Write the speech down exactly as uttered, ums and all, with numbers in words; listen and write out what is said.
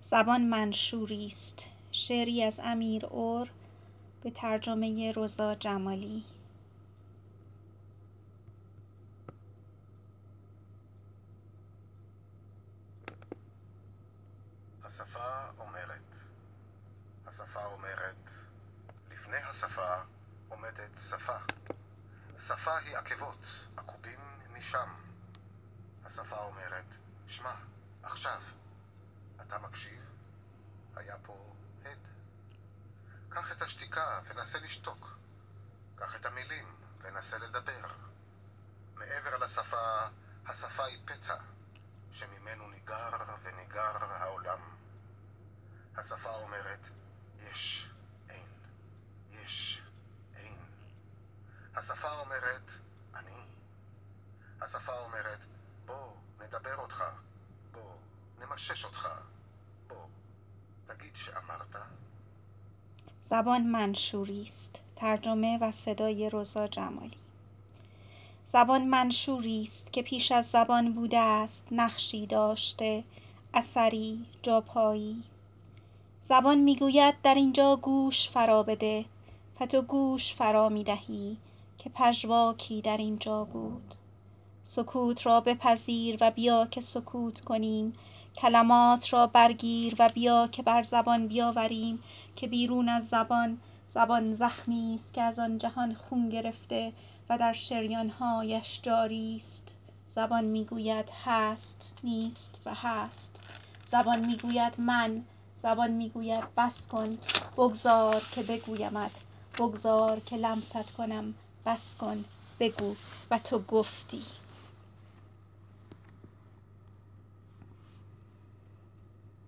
زبان منشوری است. شعری از امیر اور به ترجمه رضا جمالی. השפה אומרת, השפה אומרת, לפני השפה עומדת שפה. שפה היא עקבות, עקובים משם. השפה אומרת, שמע, עכשיו, אתה מקשיב? היה פה הד. קח את השתיקה ונסה לשתוק. קח את המילים ונסה לדבר. מעבר לשפה, השפה היא פצע, שממנו ניגר וניגר העולם. השפה אומרת, יש, אין, יש, אין. השפה אומרת, אני. השפה אומרת, בוא, נדבר אותך. בוא, נמשש אותך. בוא, תגיד שאמרת. زبان منشوری است. ترجمه و صدای رضا جمالی. زبان منشوری است که پیش از زبان بوده است، نقشی داشته، اثری، جاپایی. زبان میگوید در اینجا گوش فرا بده، و تو گوش فرا میدهی که پژواکی در اینجا بود. سکوت را بپذیر و بیا که سکوت کنیم. کلمات را برگیر و بیا که بر زبان بیاوریم که بیرون از زبان، زبان زخمی است که از آن جهان خون گرفته و در شریان‌هایش جاری است. زبان میگوید هست، نیست و هست. زبان میگوید من، زبان میگوید بس کن، بگذار که بگویمت، بگذار که لمست کنم، بس کن، بگو و تو گفتی.